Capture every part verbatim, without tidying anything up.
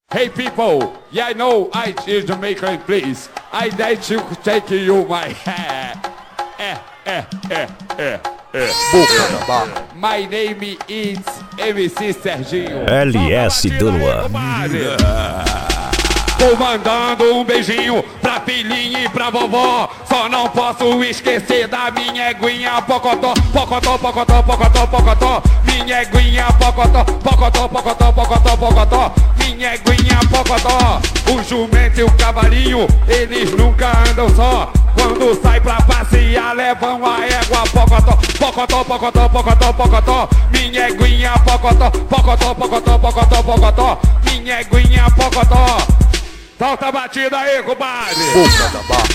Hey people, yeah I know I is Jamaican please. I like to take you my hair. É, é, é, é, é. Boca da barra. My name is M C Serginho. L S Dunua. Tô mandando um beijinho pra filhinha e pra vovó. Só não posso esquecer da minha eguinha pocotó. Pocotó, pocotó, pocotó, pocotó. Minha eguinha pocotó. Pocotó, pocotó, pocotó, pocotó. Minha eguinha pocotó. O jumento e o cavalinho, eles nunca andam só. Quando sai pra passear, levam a égua pocotó. Pocotó, pocotó, pocotó, pocotó. Minha eguinha pocotó. Pocotó, pocotó, pocotó, pocotó. Minha eguinha pocotó. Solta a batida aí, compadre! Boca da barra.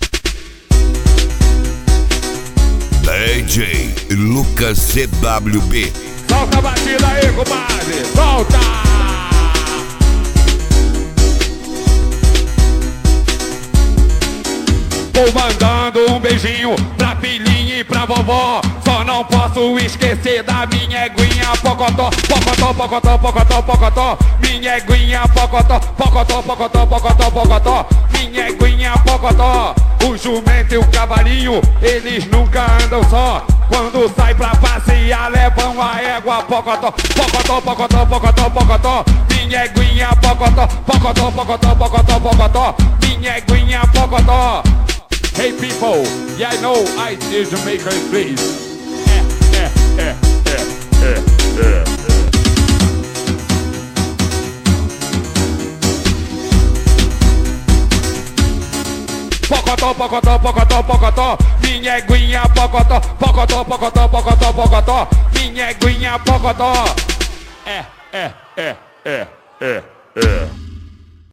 D J Lucas C W B. Solta a batida aí, compadre! Solta! Tô mandando um beijinho pra filhinha e pra vovó. Só não posso esquecer da minha eguinha pocotó. Pocotó, pocotó, pocotó, pocotó. Minha eguinha pocotó. Pocotó, pocotó, pocotó, pocotó. Minha eguinha pocotó. O jumento e o cavalinho, eles nunca andam só. Quando sai pra passear, levam a égua pocotó. Pocotó, pocotó, pocotó, pocotó. Minha eguinha pocotó. Pocotó, pocotó, pocotó, pocotó. Minha eguinha pocotó. Hey people, yeah I know I is Jamaican please. É, é, é, é, é, é, é. Pocotó, pocotó, pocotó, pocotó. Minha eguinha pocotó. Pocotó, pocotó, pocotó, pocotó. Minha eguinha pocotó. É, é, é, é, é, é.